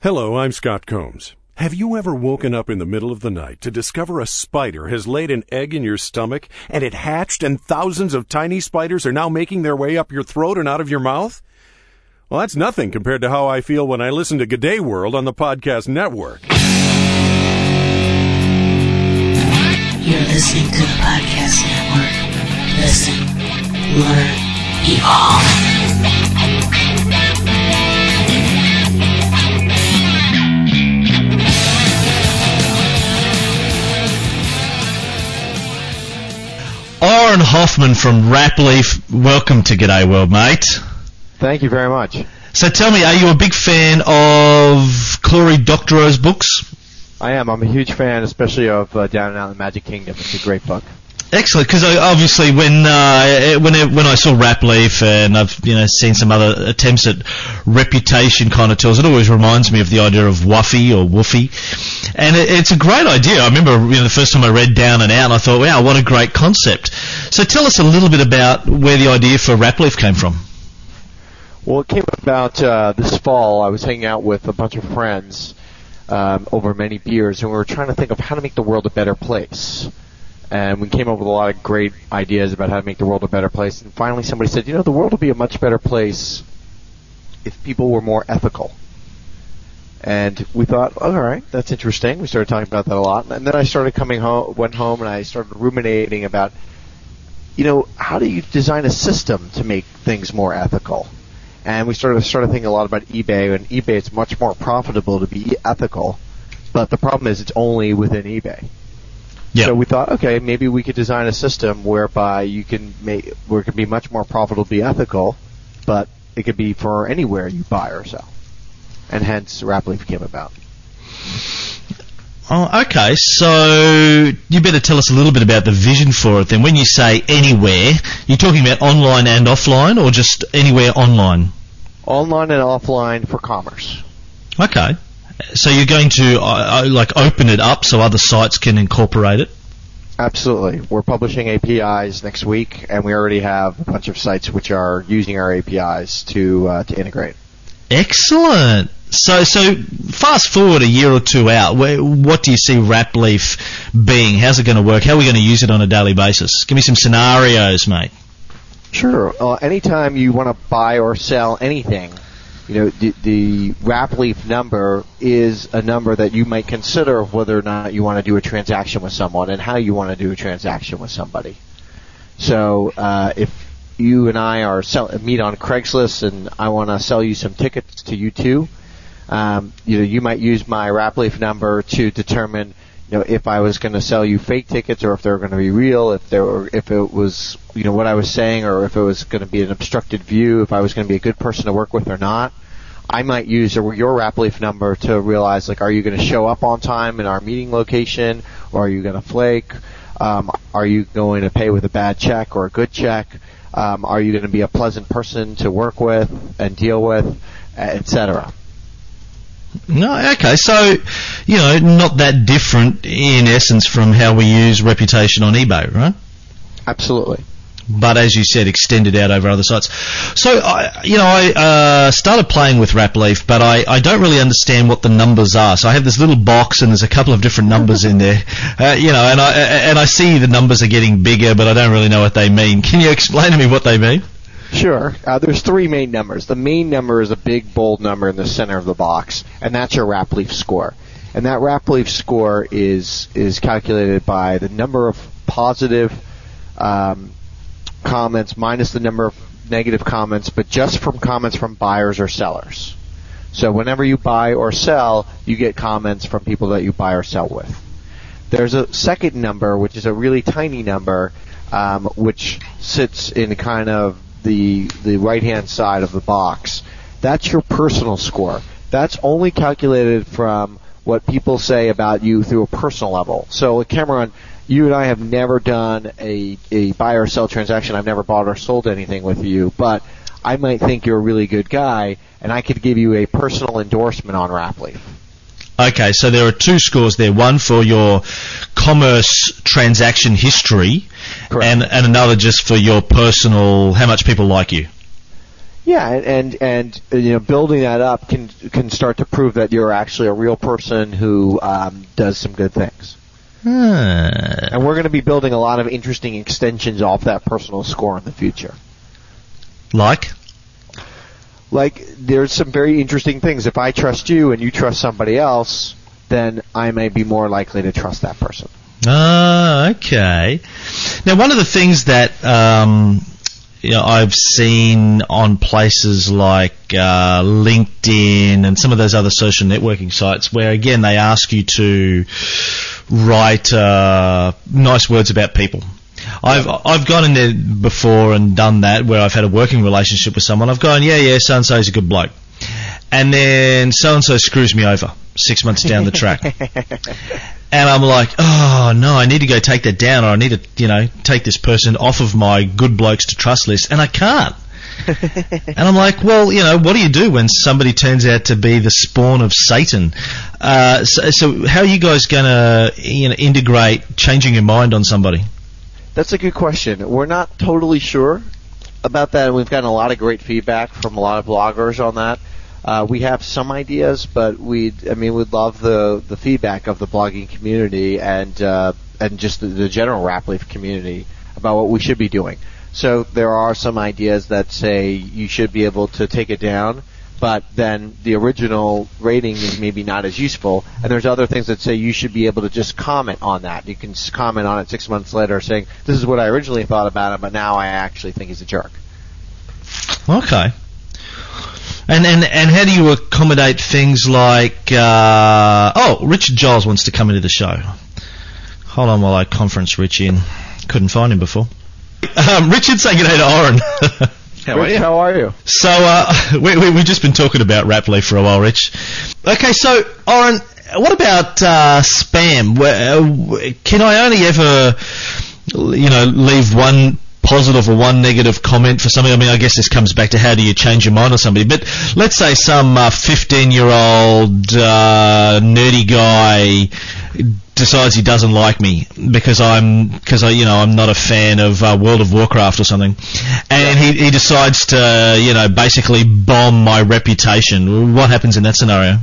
Hello, I'm Scott Combs. Have you ever woken up in the middle of the night to discover a spider has laid an egg in your stomach and it hatched and thousands of tiny spiders are now making their way up your throat and out of your mouth? Well, that's nothing compared to how I feel when I listen to G'day World on the podcast network. You're listening to the podcast network. Listen, learn, evolve. Oren Hoffman from Rapleaf, welcome to G'day World, mate. Thank you very much. So tell me, are you a big fan of Cory Doctorow's books? I am. I'm a huge fan, especially of Down and Out in the Magic Kingdom. It's a great book. Excellent, because obviously when I saw Rapleaf and I've seen some other attempts at reputation kind of tools, it always reminds me of the idea of Wuffy or Woofy, and it's a great idea. I remember the first time I read Down and Out, and I thought, wow, what a great concept. So tell us a little bit about where the idea for Rapleaf came from. Well, it came about this fall. I was hanging out with a bunch of friends over many beers, and we were trying to think of how to make the world a better place. And we came up with a lot of great ideas about how to make the world a better place. And finally somebody said, the world would be a much better place if people were more ethical. And we thought, all right, that's interesting. We started talking about that a lot. And then I started went home and I started ruminating about, how do you design a system to make things more ethical? And we started thinking a lot about eBay. And eBay, it's much more profitable to be ethical. But the problem is it's only within eBay. Yep. So we thought, okay, maybe we could design a system whereby where it can be much more profitable to be ethical, but it could be for anywhere you buy or sell. And hence Rapleaf came about. Oh, okay. So you better tell us a little bit about the vision for it then. When you say anywhere, you're talking about online and offline or just anywhere online? Online and offline for commerce. Okay. So you're going to open it up so other sites can incorporate it? Absolutely. We're publishing APIs next week, and we already have a bunch of sites which are using our APIs to integrate. Excellent. So fast forward a year or two out, what do you see Rapleaf being? How's it going to work? How are we going to use it on a daily basis? Give me some scenarios, mate. Sure. Anytime you want to buy or sell anything, the Rapleaf number is a number that you might consider whether or not you want to do a transaction with someone and how you want to do a transaction with somebody. So if you and I meet on Craigslist and I want to sell you some tickets to U2, you might use my Rapleaf number to determine if I was going to sell you fake tickets or if they were going to be real, if it was what I was saying, or if it was going to be an obstructed view, if I was going to be a good person to work with or not. I might use your Rapleaf number to realize, are you going to show up on time in our meeting location, or are you going to flake? Are you going to pay with a bad check or a good check? Are you going to be a pleasant person to work with and deal with, etc.? No, okay, so, not that different in essence from how we use reputation on eBay, right? Absolutely. But as you said, extended out over other sites. So, I started playing with Rapleaf, but I don't really understand what the numbers are. So I have this little box and there's a couple of different numbers in there, and I see the numbers are getting bigger, but I don't really know what they mean. Can you explain to me what they mean? Sure. There's three main numbers. The main number is a big, bold number in the center of the box, and that's your Rapleaf score. And that Rapleaf score is calculated by the number of positive comments minus the number of negative comments, but just from comments from buyers or sellers. So whenever you buy or sell, you get comments from people that you buy or sell with. There's a second number, which is a really tiny number, which sits in kind of the right-hand side of the box. That's your personal score. That's only calculated from what people say about you through a personal level. So, Cameron, you and I have never done a buy or sell transaction. I've never bought or sold anything with you, but I might think you're a really good guy, and I could give you a personal endorsement on Rapleaf. Okay, so there are two scores there, one for your commerce transaction history, and another just for your personal, how much people like you. Yeah, and building that up can start to prove that you're actually a real person who does some good things. And we're going to be building a lot of interesting extensions off that personal score in the future. Like, there's some very interesting things. If I trust you and you trust somebody else, then I may be more likely to trust that person. Okay. Now, one of the things that I've seen on places like LinkedIn and some of those other social networking sites, where again they ask you to write nice words about people. I've gone in there before and done that, where I've had a working relationship with someone. I've gone, yeah, so and so's a good bloke, and then so and so screws me over 6 months down the track. And I'm like, oh no, I need to go take that down, or I need to, take this person off of my good blokes to trust list, and I can't. And I'm like, well, what do you do when somebody turns out to be the spawn of Satan? So how are you guys going to integrate changing your mind on somebody? That's a good question. We're not totally sure about that, and we've gotten a lot of great feedback from a lot of bloggers on that. We have some ideas, but we'd love the feedback of the blogging community and just the general Rap Leaf community about what we should be doing. So there are some ideas that say you should be able to take it down, but then the original rating is maybe not as useful. And there's other things that say you should be able to just comment on that. You can comment on it 6 months later saying, this is what I originally thought about him, but now I actually think he's a jerk. Okay. And how do you accommodate things like Richard Giles wants to come into the show. Hold on while I conference Rich in. Couldn't find him before. Richard, say good day to Oren. How are you? So we've just been talking about Rap Leaf for a while, Rich. Okay, so Oren, what about spam? Can I only ever leave one positive or one negative comment for something? I mean, I guess this comes back to how do you change your mind on somebody. But let's say some 15-year-old nerdy guy decides he doesn't like me because I'm not a fan of World of Warcraft or something, and he decides to basically bomb my reputation. What happens in that scenario?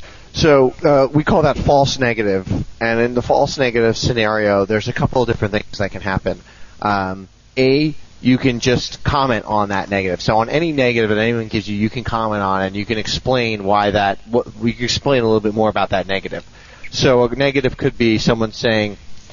So we call that false negative, and in the false negative scenario, there's a couple of different things that can happen. You can just comment on that negative. So on any negative that anyone gives you, you can comment on it, and you can explain we can explain a little bit more about that negative. So a negative could be someone saying,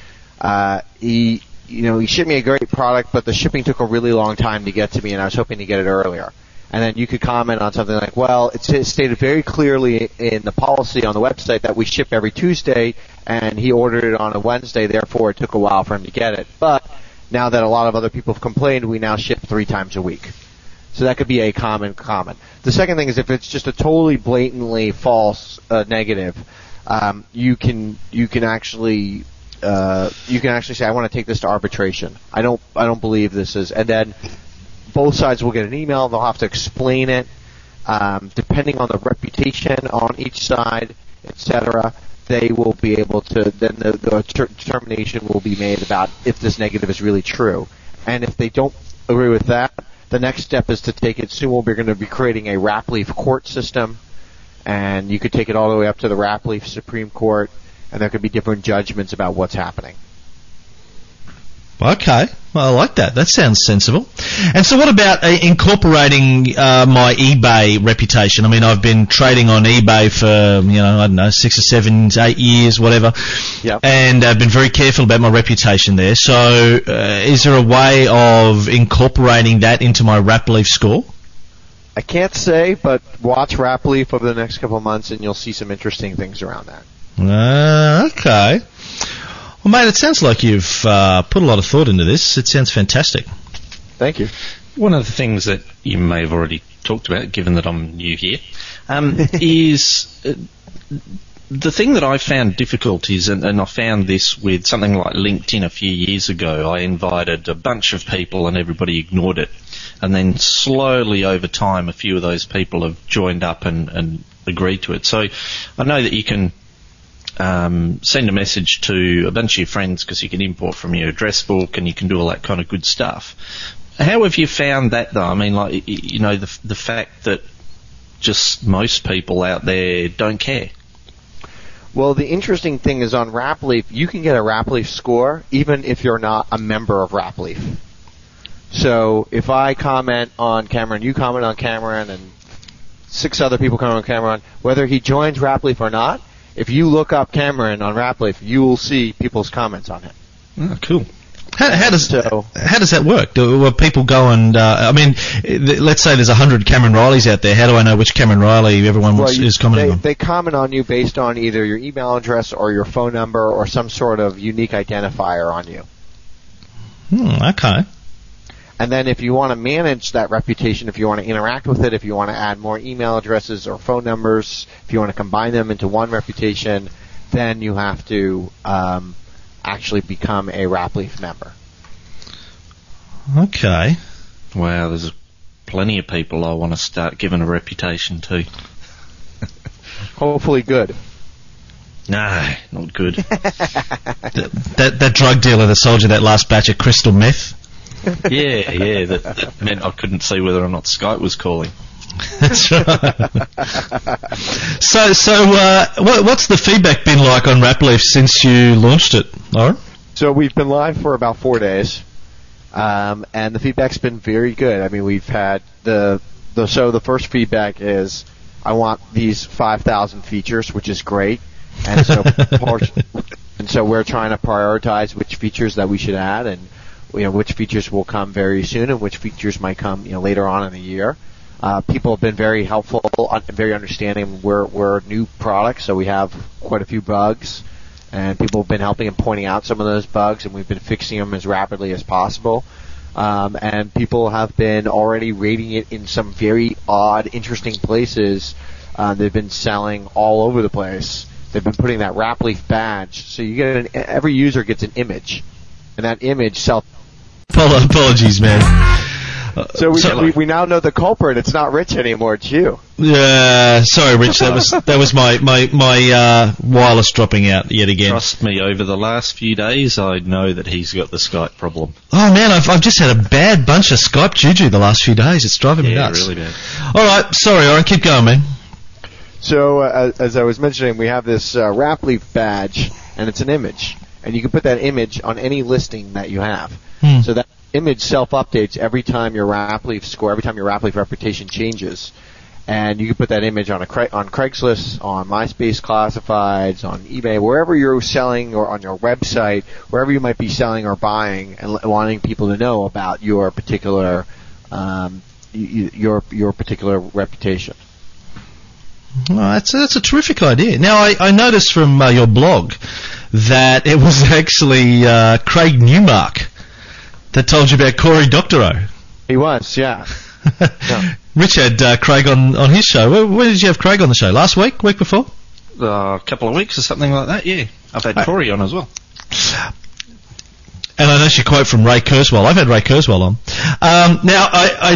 he shipped me a great product, but the shipping took a really long time to get to me, and I was hoping to get it earlier. And then you could comment on something like, well, it's stated very clearly in the policy on the website that we ship every Tuesday, and he ordered it on a Wednesday, therefore it took a while for him to get it. But now that a lot of other people have complained, we now ship 3 times a week. So that could be a common comment. The second thing is if it's just a totally blatantly false negative, you can actually say, I want to take this to arbitration. I don't believe this is, and then both sides will get an email. They'll have to explain it, depending on the reputation on each side, etc. They will be able to, then the determination will be made about if this negative is really true. And if they don't agree with that, the next step is to take it. Soon we're going to be creating a Rap Leaf court system, and you could take it all the way up to the Rap Leaf Supreme Court, and there could be different judgments about what's happening. Okay, well, I like that. That sounds sensible. And so what about incorporating my eBay reputation? I mean, I've been trading on eBay for, 6 or 7, 8 years, whatever. Yep. And I've been very careful about my reputation there. So is there a way of incorporating that into my Rap Leaf score? I can't say, but watch Rap Leaf over the next couple of months, and you'll see some interesting things around that. Okay. Well, mate, it sounds like you've put a lot of thought into this. It sounds fantastic. Thank you. One of the things that you may have already talked about, given that I'm new here, is the thing that I found difficult is, and I found this with something like LinkedIn a few years ago, I invited a bunch of people and everybody ignored it. And then slowly over time, a few of those people have joined up and agreed to it. So I know that you can send a message to a bunch of your friends because you can import from your address book and you can do all that kind of good stuff. How have you found that, though? I mean, like, you know, the fact that just most people out there don't care. Well, the interesting thing is on Rapleaf, you can get a Rapleaf score even if you're not a member of Rapleaf. So if I comment on Cameron, you comment on Cameron, and 6 other people comment on Cameron, whether he joins Rapleaf or not, if you look up Cameron on Rapleaf, you will see people's comments on him. Oh, cool. How does that work? Do people go and I mean, let's say there's 100 Cameron Rileys out there. How do I know which Cameron Riley everyone is commenting on? They comment on you based on either your email address or your phone number or some sort of unique identifier on you. Okay. And then if you want to manage that reputation, if you want to interact with it, if you want to add more email addresses or phone numbers, if you want to combine them into one reputation, then you have to actually become a Rapleaf member. Okay. Wow, there's plenty of people I want to start giving a reputation to. Hopefully good. No, not good. that drug dealer that sold you that last batch of crystal meth? Yeah, that meant I couldn't see whether or not Skype was calling. That's right. So, what's the feedback been like on Rapleaf since you launched it, Lauren? So we've been live for about 4 days, and the feedback's been very good. I mean, we've had the first feedback is, I want these 5,000 features, which is great, and so we're trying to prioritize which features that we should add, and which features will come very soon, and which features might come later on in the year. People have been very helpful, very understanding. We're a new product, so we have quite a few bugs, and people have been helping and pointing out some of those bugs, and we've been fixing them as rapidly as possible. And people have been already rating it in some very odd, interesting places. They've been selling all over the place. They've been putting that Rapleaf badge, so you get every user gets an image, and that image Apologies, man. So we now know the culprit. It's not Rich anymore. It's you. Yeah, sorry, Rich. That was my wireless dropping out yet again. Trust me, over the last few days, I know that he's got the Skype problem. Oh man, I've just had a bad bunch of Skype juju the last few days. It's driving me nuts. Yeah, really bad. All right, sorry, Oren, keep going, man. So as I was mentioning, we have this Rapleaf badge, and it's an image, and you can put that image on any listing that you have. So that image self-updates every time your Rapleaf score, every time your Rapleaf reputation changes. And you can put that image on Craigslist, on MySpace Classifieds, on eBay, wherever you're selling, or on your website, wherever you might be selling or buying, and wanting people to know about your particular your particular reputation. Well, that's a terrific idea. Now, I noticed from your blog that it was actually Craig Newmark that told you about Cory Doctorow. He was, yeah. Yeah. Rich had Craig on his show. When did you have Craig on the show? Last week? Week before? A couple of weeks or something like that, yeah. I've had Cory on as well. And I noticed your quote from Ray Kurzweil. I've had Ray Kurzweil on. Now,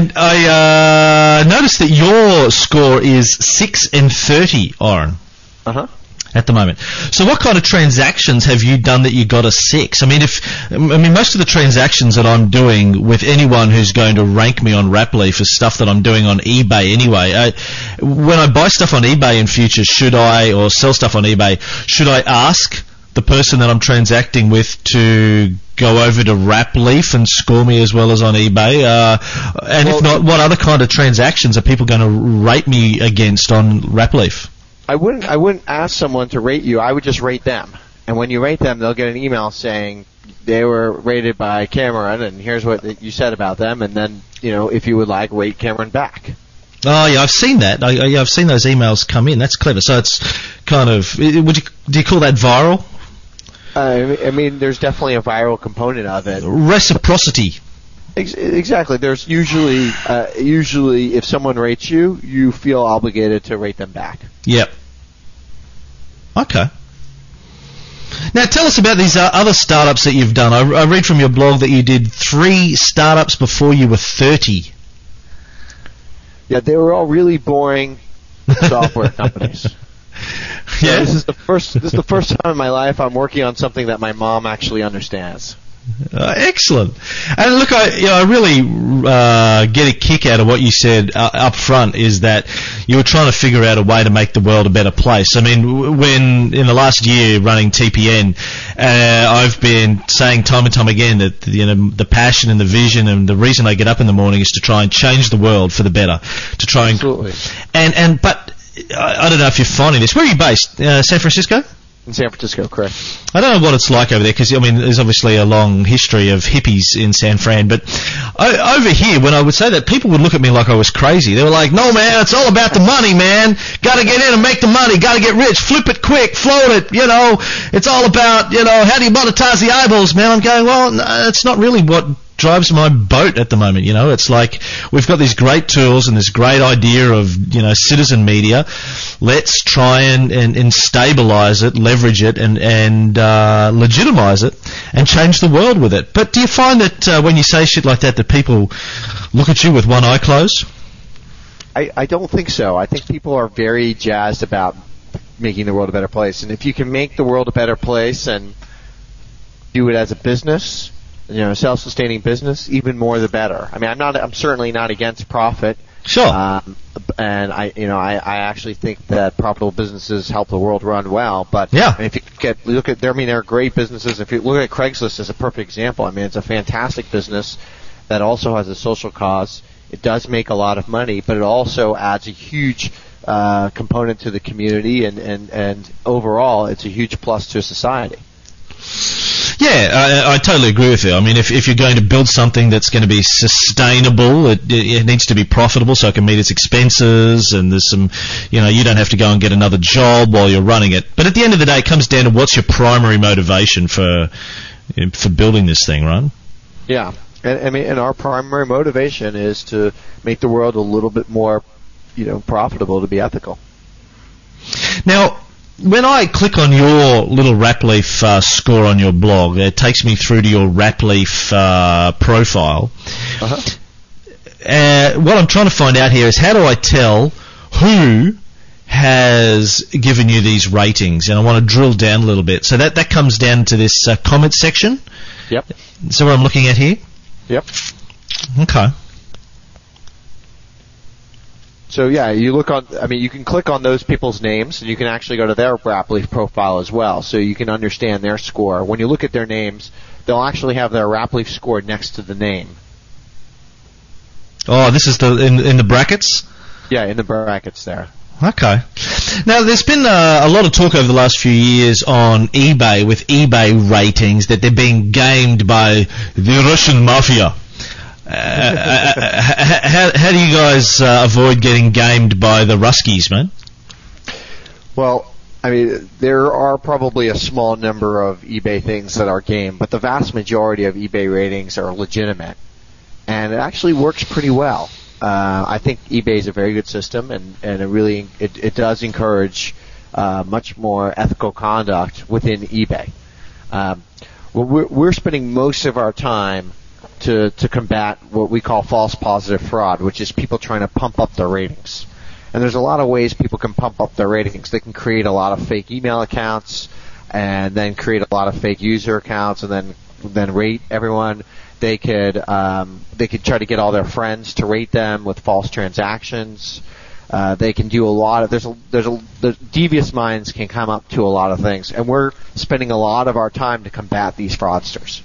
I noticed that your score is 6-30, Oren. Uh-huh. At the moment. So what kind of transactions have you done that you got a 6? I mean, most of the transactions that I'm doing with anyone who's going to rank me on Rapleaf is stuff that I'm doing on eBay anyway. When I buy stuff on eBay in future, or sell stuff on eBay, should I ask the person that I'm transacting with to go over to Rapleaf and score me as well as on eBay? If not, what other kind of transactions are people going to rate me against on Rapleaf? I wouldn't ask someone to rate you. I would just rate them. And when you rate them, they'll get an email saying they were rated by Cameron, and here's what you said about them. And then, if you would like, rate Cameron back. Oh yeah, I've seen that. I've seen those emails come in. That's clever. So it's kind of. Do you call that viral? I mean, there's definitely a viral component of it. Reciprocity. Exactly. There's usually if someone rates you, you feel obligated to rate them back. Yep. Okay. Now tell us about these other startups that you've done. I read from your blog that you did 3 startups before you were 30. Yeah, they were all really boring software companies. Yeah. So this is the first time in my life I'm working on something that my mom actually understands. Excellent. And look, I really get a kick out of what you said up front, is that you were trying to figure out a way to make the world a better place. I mean, when in the last year running TPN, I've been saying time and time again that the passion and the vision and the reason I get up in the morning is to try and change the world for the better. To try Absolutely. But I don't know if you're finding this. Where are you based? San Francisco? In San Francisco, correct. I don't know what it's like over there, because, I mean, there's obviously a long history of hippies in San Fran, but over here, when I would say that, people would look at me like I was crazy. They were like, no, man, it's all about the money, man. Gotta get in and make the money. Gotta get rich. Flip it quick. Float it. It's all about, how do you monetize the eyeballs, man? I'm going, well, no, it's not really what drives my boat at the moment. It's like we've got these great tools and this great idea of citizen media. Let's try and stabilize it, leverage it, and legitimize it, and change the world with it. But do you find that when you say shit like that people look at you with one eye closed? I don't think so. I think people are very jazzed about making the world a better place, and if you can make the world a better place and do it as a business, self-sustaining business, even more the better. I mean, I'm certainly not against profit. Sure. And I actually think that profitable businesses help the world run well. But yeah. If you look at, they're great businesses. If you look at Craigslist as a perfect example, I mean, it's a fantastic business that also has a social cause. It does make a lot of money, but it also adds a huge component to the community, and overall, it's a huge plus to society. Yeah, I totally agree with you. I mean, if you're going to build something that's going to be sustainable, it needs to be profitable so it can meet its expenses, and there's some, you don't have to go and get another job while you're running it. But at the end of the day, it comes down to what's your primary motivation for building this thing, right? Yeah, and our primary motivation is to make the world a little bit more, profitable, to be ethical. Now, when I click on your little Rapleaf score on your blog, it takes me through to your Rapleaf profile. Uh-huh. What I'm trying to find out here is, how do I tell who has given you these ratings? And I want to drill down a little bit. So that comes down to this comment section. Yep. So what I'm looking at here? Yep. Okay. So yeah, you can click on those people's names, and you can actually go to their Rapleaf profile as well, so you can understand their score. When you look at their names, they'll actually have their Rapleaf score next to the name. Oh, this is in the brackets? Yeah, in the brackets there. Okay. Now, there's been a lot of talk over the last few years on eBay, with eBay ratings, that they're being gamed by the Russian mafia. How do you guys avoid getting gamed by the Ruskies, man? Well, I mean, there are probably a small number of eBay things that are gamed, but the vast majority of eBay ratings are legitimate, and it actually works pretty well. I think eBay is a very good system, and it does encourage much more ethical conduct within eBay. We're spending most of our time to combat what we call false positive fraud, which is people trying to pump up their ratings. And there's a lot of ways people can pump up their ratings. They can create a lot of fake email accounts, and then create a lot of fake user accounts, and then rate everyone. They could try to get all their friends to rate them with false transactions. They can do a lot of the devious minds can come up to a lot of things, and we're spending a lot of our time to combat these fraudsters.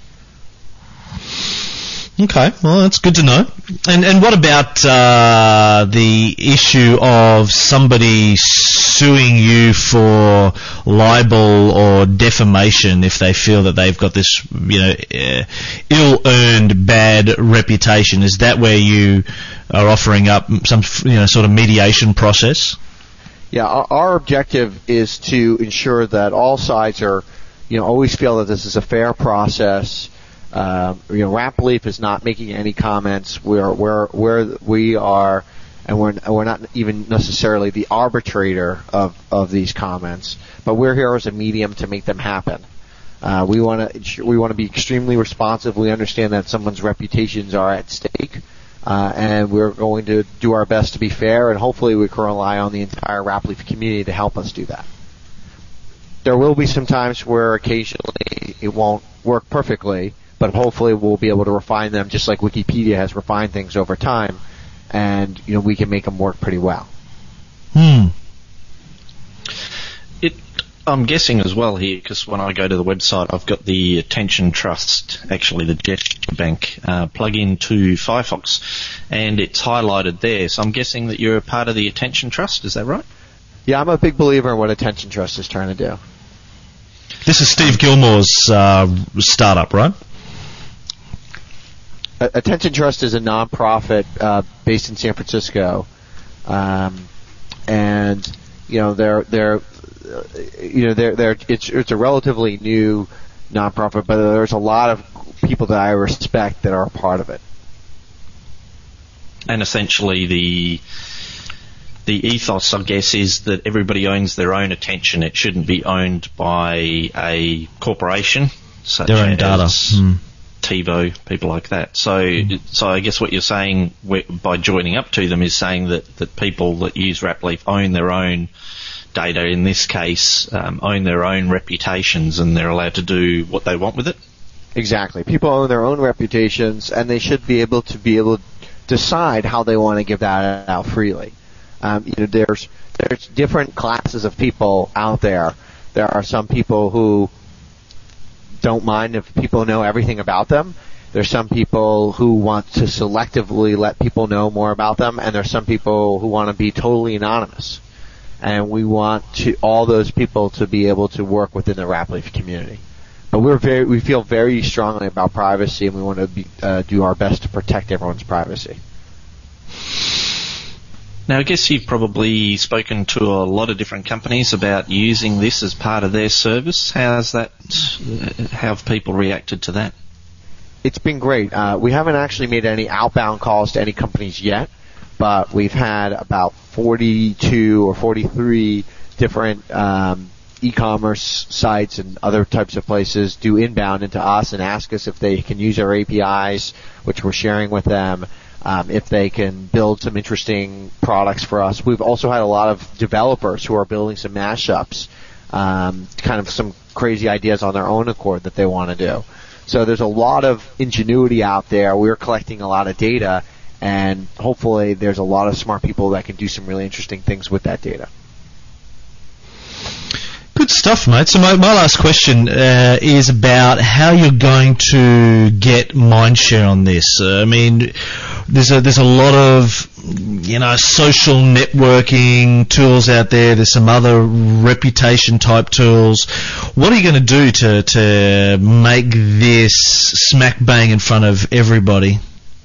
Okay, well, that's good to know. And what about the issue of somebody suing you for libel or defamation if they feel that they've got this, ill-earned bad reputation? Is that where you are offering up some, sort of mediation process? Yeah, our objective is to ensure that all sides are, always feel that this is a fair process. Rapleaf is not making any comments where we are, and we're not even necessarily the arbitrator of these comments, but we're here as a medium to make them happen. We want to be extremely responsive. We understand that someone's reputations are at stake, and we're going to do our best to be fair, and hopefully we can rely on the entire Rapleaf community to help us do that. There will be some times where occasionally it won't work perfectly, but hopefully we'll be able to refine them just like Wikipedia has refined things over time, and we can make them work pretty well. I'm guessing as well here, because when I go to the website, I've got the Attention Trust, actually the Gesture Bank, plug-in to Firefox, and it's highlighted there. So I'm guessing that you're a part of the Attention Trust, is that right? Yeah, I'm a big believer in what Attention Trust is trying to do. This is Steve Gilmore's startup, right? Attention Trust is a nonprofit based in San Francisco, and it's a relatively new nonprofit, but there's a lot of people that I respect that are a part of it. And essentially the ethos, I guess, is that everybody owns their own attention. It shouldn't be owned by a corporation, such their own data. TiVo, people like that. So I guess what you're saying by joining up to them is saying that people that use Rapleaf own their own data, in this case, own their own reputations, and they're allowed to do what they want with it? Exactly. People own their own reputations, and they should be able to decide how they want to give that out freely. There's different classes of people out there. There are some people who don't mind if people know everything about them. There's some people who want to selectively let people know more about them, and there's some people who want to be totally anonymous. And we want all those people to be able to work within the Rapleaf community. But we feel very strongly about privacy, and we want to do our best to protect everyone's privacy. Now, I guess you've probably spoken to a lot of different companies about using this as part of their service. How have people reacted to that? It's been great. We haven't actually made any outbound calls to any companies yet, but we've had about 42 or 43 different e-commerce sites and other types of places do inbound into us and ask us if they can use our APIs, which we're sharing with them, if they can build some interesting products for us. We've also had a lot of developers who are building some mashups, kind of some crazy ideas on their own accord that they want to do. So there's a lot of ingenuity out there. We're collecting a lot of data, and hopefully there's a lot of smart people that can do some really interesting things with that data. Good stuff, mate. So my last question is about how you're going to get mindshare on this. There's a lot of social networking tools out there. There's some other reputation type tools. What are you going to do to make this smack bang in front of everybody?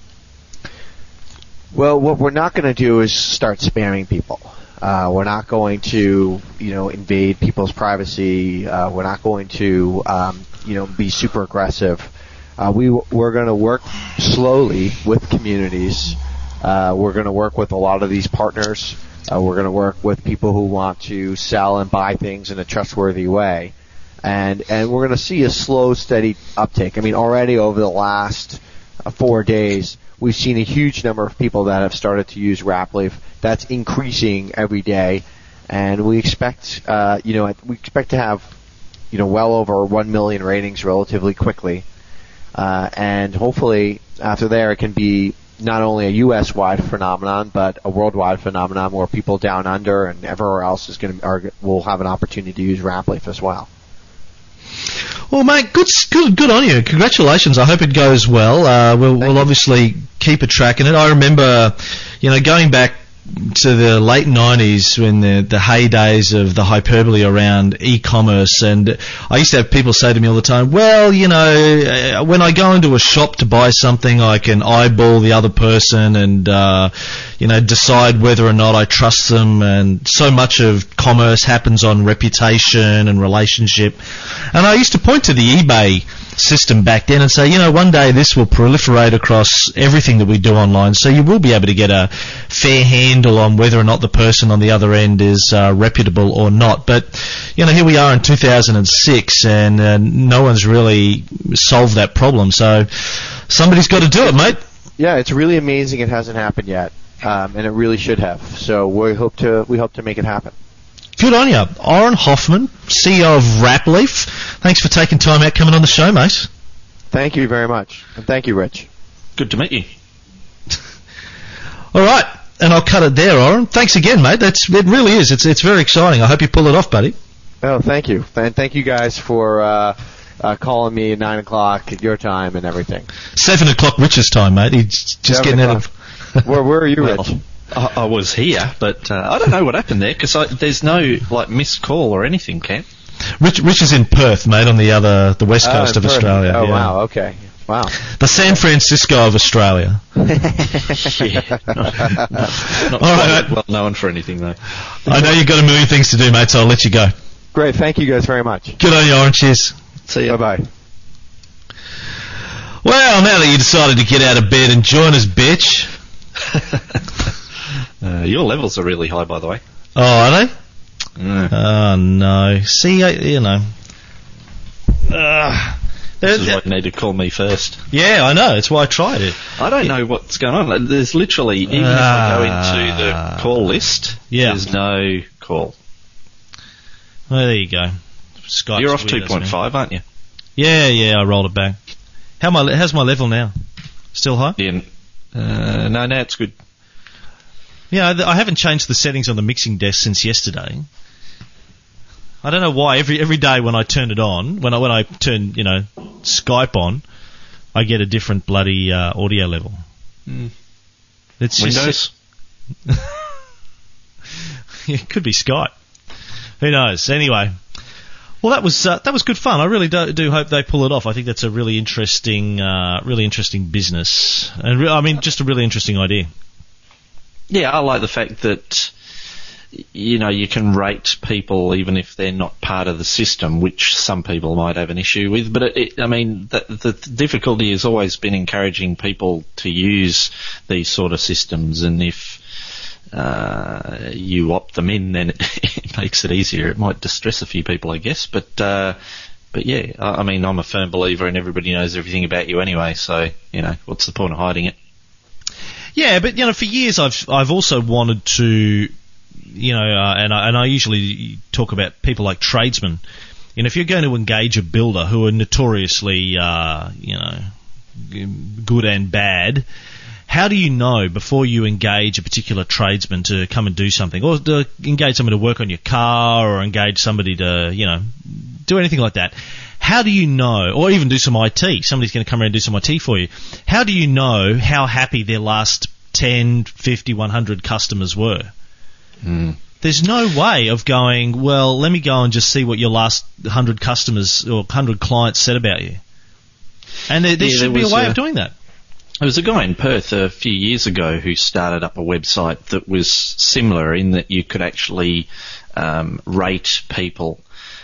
Well, what we're not going to do is start spamming people. We're not going to, invade people's privacy. We're not going to, be super aggressive. We're going to work slowly with communities. We're going to work with a lot of these partners. We're going to work with people who want to sell and buy things in a trustworthy way. And we're going to see a slow, steady uptake. Already over the last 4 days, we've seen a huge number of people that have started to use Rapleaf. That's increasing every day, and we expect, to have, well over 1 million ratings relatively quickly, and hopefully after there it can be not only a U.S.-wide phenomenon, but a worldwide phenomenon where people down under and everywhere else will have an opportunity to use Rapleaf as well. Well, mate, good on you. Congratulations. I hope it goes well. We'll obviously keep a track in it. I remember, going back to the late 90s when the heydays of the hyperbole around e-commerce, and I used to have people say to me all the time, well, when I go into a shop to buy something, I can eyeball the other person and decide whether or not I trust them, and so much of commerce happens on reputation and relationship. And I used to point to the eBay system back then and say, one day this will proliferate across everything that we do online, so you will be able to get a fair handle on whether or not the person on the other end is reputable or not. But here we are in 2006, and no one's really solved that problem, so somebody's got to do it, mate. Yeah, it's really amazing it hasn't happened yet, and it really should have. So we hope to make it happen. Good on you. Oren Hoffman, CEO of Rapleaf. Thanks for taking time out coming on the show, mate. Thank you very much. And thank you, Rich. Good to meet you. All right, and I'll cut it there, Oren. Thanks again, mate. It really is. It's very exciting. I hope you pull it off, buddy. Oh, thank you. And thank you guys for calling me at 9 o'clock at your time and everything. 7 o'clock Rich's time, mate. He's just getting out of... Where are you, Rich? I was here, but I don't know what happened there, because there's no missed call or anything, Cam. Rich is in Perth, mate, on the west coast of Australia. Oh, yeah. wow, okay. Wow. The San Francisco of Australia. Not all right, well known for anything, though. I know you've got a million things to do, mate, so I'll let you go. Great, thank you guys very much. Good on you, Oren. Cheers. See ya. Bye-bye. Well, now that you decided to get out of bed and join us, bitch. Your levels are really high, by the way. Oh, are they? Mm. Oh, no. See, you know. This is why you need to call me first. Yeah, I know. That's why I tried it. I don't know what's going on. There's literally, even if I go into the call list, there's no call. Well, there you go. Skype's You're off weird, 2.5, aren't you? Yeah, I rolled it back. How's my level now? Still high? Yeah. No, now it's good. Yeah, I haven't changed the settings on the mixing desk since yesterday. I don't know why. Every day when I turn it on, when I turn Skype on, I get a different bloody audio level. Mm. It's Windows. It could be Skype. Who knows? Anyway, well, that was good fun. I really do hope they pull it off. I think that's a really interesting business, and just a really interesting idea. Yeah, I like the fact that you can rate people even if they're not part of the system, which some people might have an issue with. But the difficulty has always been encouraging people to use these sort of systems, and if you opt them in, then it makes it easier. It might distress a few people, I guess, but yeah, I'm a firm believer, and everybody knows everything about you anyway. So what's the point of hiding it? Yeah, but for years I've also wanted to, and I usually talk about people like tradesmen. If you're going to engage a builder who are notoriously, good and bad, how do you know before you engage a particular tradesman to come and do something, or to engage someone to work on your car, or engage somebody to, do anything like that? How do you know, or even do some IT, somebody's going to come around and do some IT for you. How do you know how happy their last 10, 50, 100 customers were? Mm. There's no way of going, well, let me go and just see what your last 100 customers or 100 clients said about you. And there should be a way of doing that. There was a guy in Perth a few years ago who started up a website that was similar in that you could actually rate people.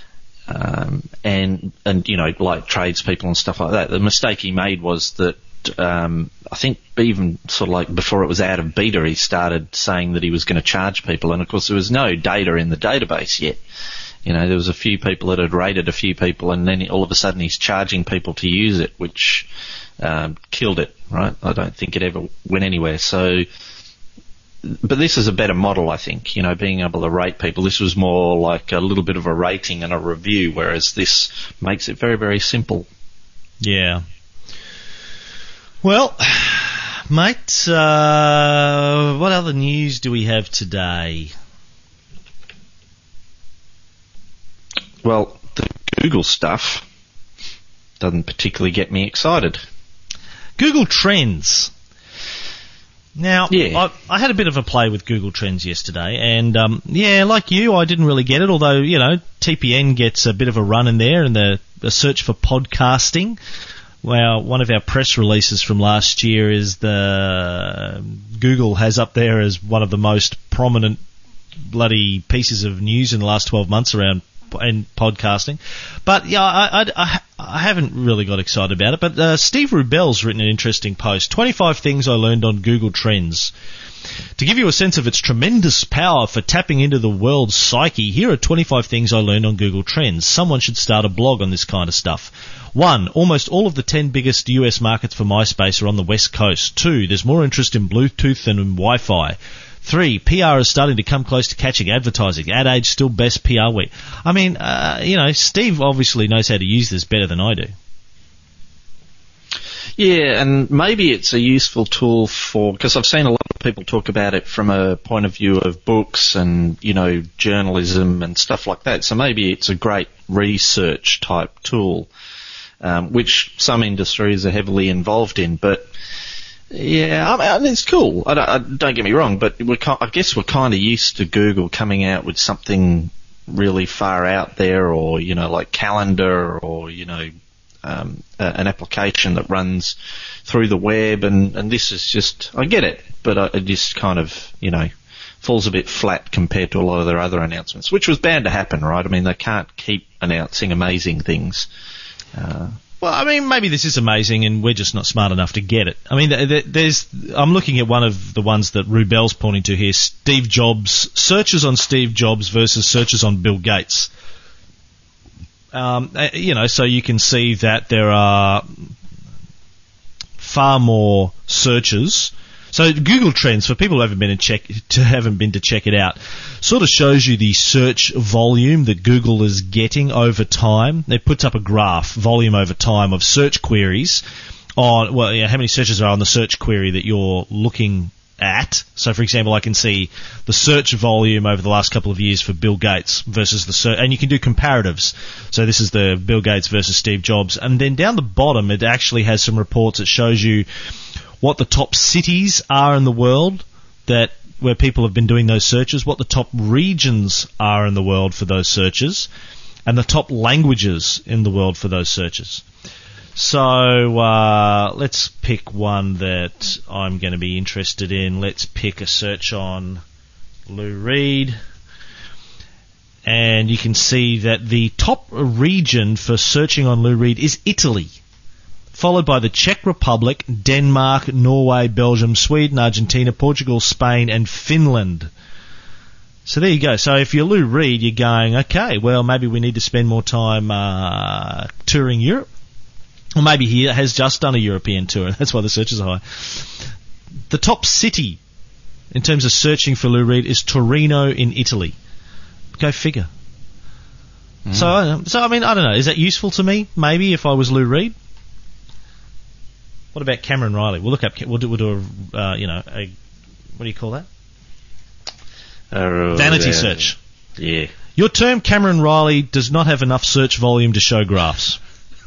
And like tradespeople and stuff like that. The mistake he made was that I think even sort of like before it was out of beta, he started saying that he was going to charge people, and of course there was no data in the database yet. There was a few people that had rated a few people, and then all of a sudden he's charging people to use it, which killed it, right? I don't think it ever went anywhere. So, but this is a better model, I think, being able to rate people. This was more like a little bit of a rating and a review, whereas this makes it very, very simple. Yeah. Well, mate, what other news do we have today? Well, the Google stuff doesn't particularly get me excited. Google Trends. Now, yeah. I had a bit of a play with Google Trends yesterday, and like you, I didn't really get it, although, TPN gets a bit of a run in there in the search for podcasting. Well, one of our press releases from last year is Google has up there as one of the most prominent bloody pieces of news in the last 12 months around podcasting. But yeah, I haven't really got excited about it. But Steve Rubell's written an interesting post, 25 things I learned on Google Trends. To give you a sense of its tremendous power for tapping into the world's psyche, here are 25 things I learned on Google Trends. Someone should start a blog on this kind of stuff. 1. Almost all of the 10 biggest US markets for MySpace are on the West Coast. 2. There's more interest in Bluetooth than in Wi-Fi. 3. PR is starting to come close to catching advertising. Ad Age still best PR week. I mean, Steve obviously knows how to use this better than I do. Yeah, and maybe it's a useful tool because I've seen a lot of people talk about it from a point of view of books and, journalism and stuff like that. So maybe it's a great research type tool, which some industries are heavily involved in. But yeah, I mean, it's cool. Don't get me wrong, but I guess we're kind of used to Google coming out with something really far out there, or like Calendar, or an application that runs through the web, and this is just, I get it, but it just kind of falls a bit flat compared to a lot of their other announcements, which was bound to happen, right? I mean, they can't keep announcing amazing things. Well, I mean, maybe this is amazing and we're just not smart enough to get it. I mean, I'm looking at one of the ones that Rubel's pointing to here, Steve Jobs, searches on Steve Jobs versus searches on Bill Gates. So you can see that there are far more searches. So Google Trends, for people who haven't been to check it out, sort of shows you the search volume that Google is getting over time. It puts up a graph, volume over time, of search queries on, how many searches are on the search query that you're looking at. So, for example, I can see the search volume over the last couple of years for Bill Gates versus the search, and you can do comparatives. So this is the Bill Gates versus Steve Jobs. And then down the bottom, it actually has some reports that shows you what the top cities are in the world where people have been doing those searches, what the top regions are in the world for those searches, and the top languages in the world for those searches. So let's pick one that I'm going to be interested in. Let's pick a search on Lou Reed. And you can see that the top region for searching on Lou Reed is Italy, followed by the Czech Republic, Denmark, Norway, Belgium, Sweden, Argentina, Portugal, Spain, and Finland. So there you go. So if you're Lou Reed, you're going, okay, well, maybe we need to spend more time touring Europe. Or maybe he has just done a European tour, and that's why the searches are high. The top city, in terms of searching for Lou Reed, is Torino in Italy. Go figure. So I mean, I don't know. Is that useful to me? Maybe if I was Lou Reed. What about Cameron Riley? We'll look up. We'll do a what do you call that? Vanity search. Yeah. Your term Cameron Riley does not have enough search volume to show graphs.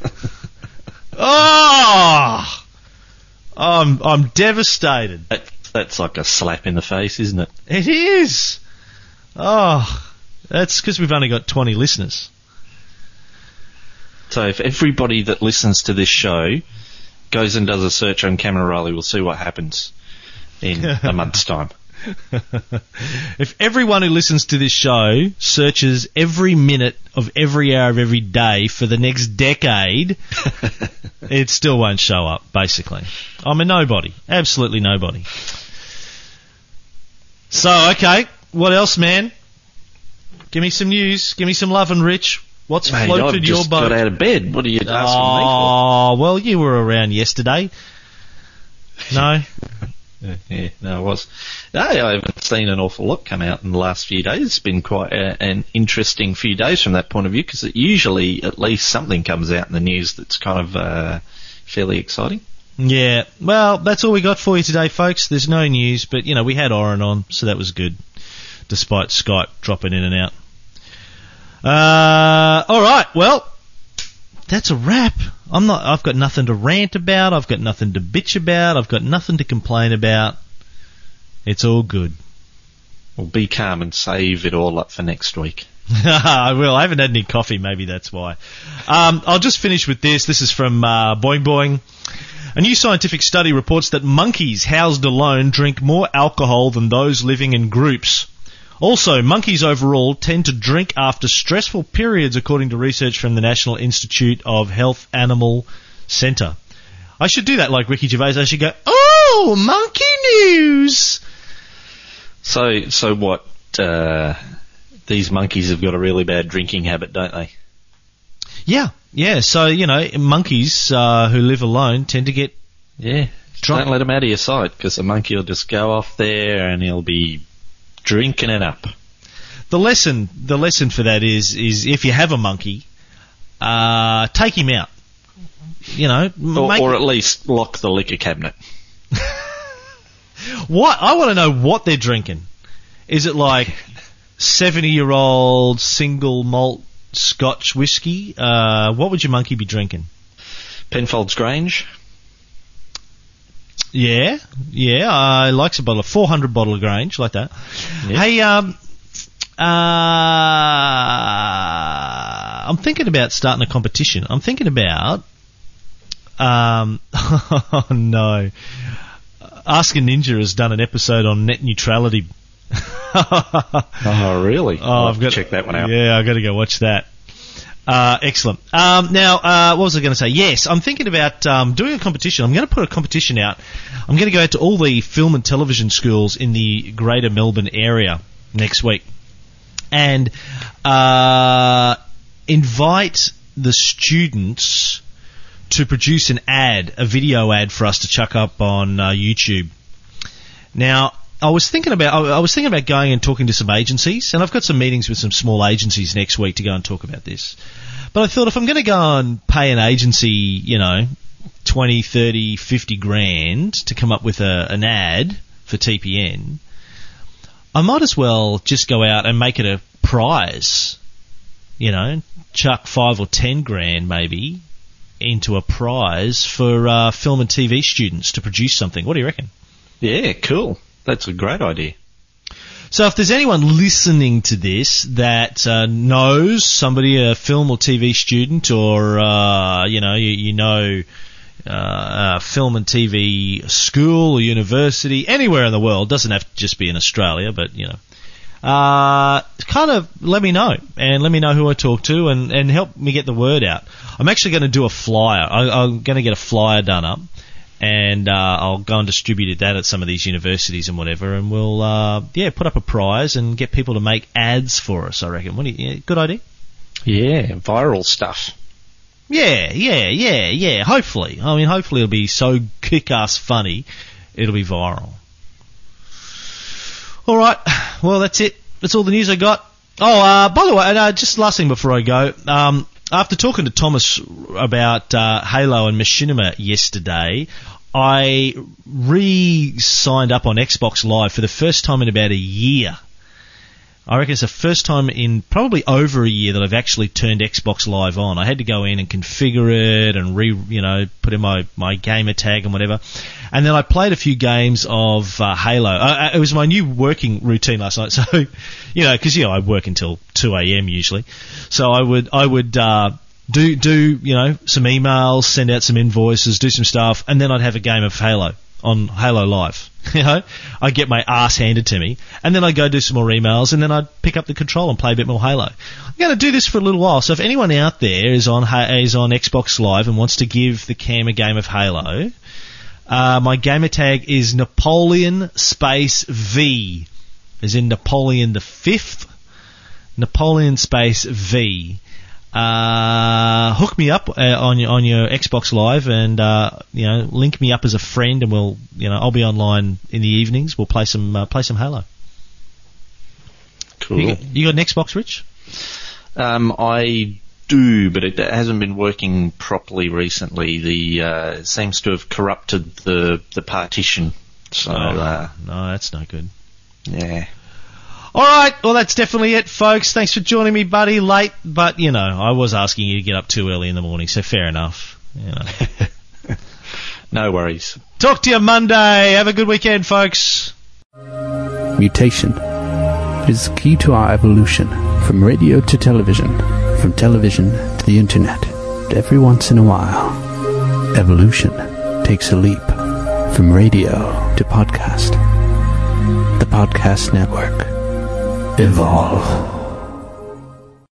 Oh, I'm devastated. That's like a slap in the face, isn't it? It is. Oh, that's because we've only got 20 listeners. So if everybody that listens to this show goes and does a search on Cameron Riley, we'll see what happens in a month's time. If everyone who listens to this show searches every minute of every hour of every day for the next decade, it still won't show up, basically. I'm a nobody. Absolutely nobody. So, okay, what else, man? Give me some news. Give me some love and Rich. What's floated your boat? I just got out of bed. What are you asking me for? Oh, well, you were around yesterday. No? Yeah, no, I was. No, I haven't seen an awful lot come out in the last few days. It's been quite an interesting few days from that point of view, because usually at least something comes out in the news that's kind of fairly exciting. Yeah, well, that's all we got for you today, folks. There's no news, but, we had Oren on, so that was good, despite Skype dropping in and out. All right, well, that's a wrap. I've got nothing to rant about. I've got nothing to bitch about. I've got nothing to complain about. It's all good. Well, be calm and save it all up for next week. I will. I haven't had any coffee. Maybe that's why. I'll just finish with this. This is from Boing Boing. A new scientific study reports that monkeys housed alone drink more alcohol than those living in groups. Also, monkeys overall tend to drink after stressful periods, according to research from the National Institute of Health Animal Centre. I should do that like Ricky Gervais. I should go, oh, monkey news! So what? These monkeys have got a really bad drinking habit, don't they? Yeah. So, monkeys who live alone tend to get drunk. Don't let them out of your sight, because the monkey will just go off there and he'll be drinking it up. The lesson for that is if you have a monkey, take him out. You know, or at least lock the liquor cabinet. What? I want to know what they're drinking. Is it like 70-year-old single malt Scotch whiskey? What would your monkey be drinking? Penfolds Grange. Yeah, I likes a bottle of 400 bottle of Grange, like that. Yep. Hey, I'm thinking about starting a competition. I'm thinking about, oh no, Ask a Ninja has done an episode on net neutrality. Oh, really? Oh, I've got to check that one out. Yeah, I've got to go watch that. Excellent. Now, what was I going to say? Yes, I'm thinking about doing a competition. I'm going to put a competition out. I'm going to go out to all the film and television schools in the Greater Melbourne area next week and invite the students to produce an ad, a video ad for us to chuck up on YouTube. Now, I was thinking about going and talking to some agencies, and I've got some meetings with some small agencies next week to go and talk about this. But I thought if I'm going to go and pay an agency, 20, 30, 50 grand to come up with an ad for TPN, I might as well just go out and make it a prize, chuck 5 or 10 grand maybe into a prize for film and TV students to produce something. What do you reckon? Yeah, cool. That's a great idea. So if there's anyone listening to this that knows somebody, a film or TV student, or film and TV school or university, anywhere in the world, doesn't have to just be in Australia, but kind of let me know, and let me know who I talk to, and help me get the word out. I'm actually going to do a flyer. I'm going to get a flyer done up, and I'll go and distribute that at some of these universities and whatever, and we'll put up a prize and get people to make ads for us, I reckon. Good idea? Yeah, viral stuff. Yeah. Hopefully. Hopefully it'll be so kick-ass funny, it'll be viral. All right. Well, that's it. That's all the news I got. Oh, by the way, just last thing before I go. After talking to Thomas about Halo and Machinima yesterday, I re-signed up on Xbox Live for the first time in about a year. I reckon it's the first time in probably over a year that I've actually turned Xbox Live on. I had to go in and configure it and put in my gamer tag and whatever. And then I played a few games of Halo. It was my new working routine last night. So, because I work until 2 a.m. usually. So I would do some emails, send out some invoices, do some stuff, and then I'd have a game of Halo on Halo Live. I'd get my ass handed to me, and then I'd go do some more emails, and then I'd pick up the control and play a bit more Halo. I'm going to do this for a little while, so if anyone out there is on Xbox Live and wants to give the cam a game of Halo, my gamer tag is Napoleon Space V, as in Napoleon the 5th, Napoleon Space V. Hook me up on your Xbox Live, and link me up as a friend, and we'll I'll be online in the evenings. We'll play some Halo. Cool. You got an Xbox, Rich? I do, but it hasn't been working properly recently. It seems to have corrupted the partition. So no, that's no good. Yeah. All right, well, that's definitely it, folks. Thanks for joining me, buddy. Late, but, I was asking you to get up too early in the morning, so fair enough. No worries. Talk to you Monday. Have a good weekend, folks. Mutation is the key to our evolution, from radio to television, from television to the internet. Every once in a while, evolution takes a leap, from radio to podcast. The Podcast Network. Evolve.